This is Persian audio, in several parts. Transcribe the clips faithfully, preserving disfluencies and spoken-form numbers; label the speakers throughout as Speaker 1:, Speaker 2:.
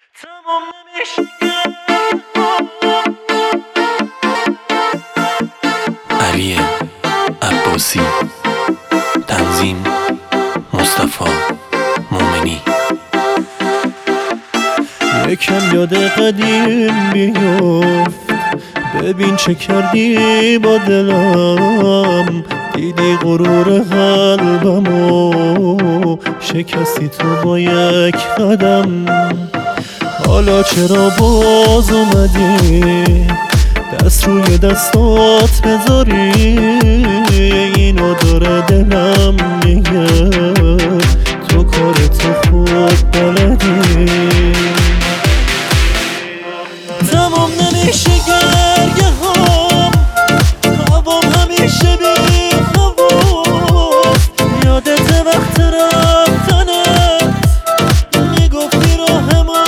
Speaker 1: تمام نمیشه.
Speaker 2: علی عباسی، تنظیم مصطفی مومنی.
Speaker 3: یکم یاد قدیم بیفت، ببین چه کردی با دلم. دیدی غرور قلبمو شکستی تو با یک قدم. حالا چرا باز اومدی دست روی دستات بذاری؟ اینو داره دلم میگه تو کارتو خود بلدی. تمام نمیشه گرگه هم، هوام همیشه بی خواست. یادت وقت رفتنت میگفتی راه ما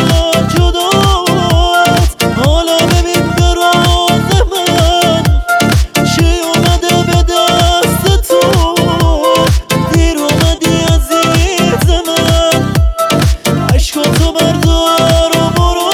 Speaker 3: جداست. حالا ببین به راز من چی اومده به دست تو. دیر اومدی عزیز من، عشقاتو بردار و برو.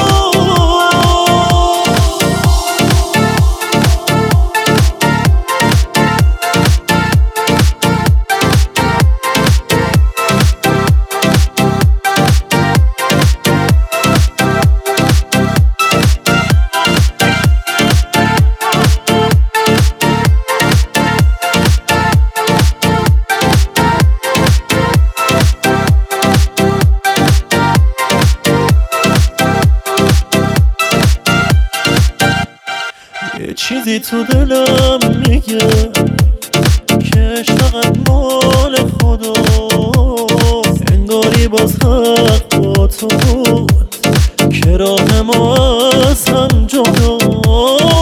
Speaker 3: یه چیزی تو دلم میگه که فقط مال خداست. انگاری باز حق با تو بود که راه ما از هم جداست.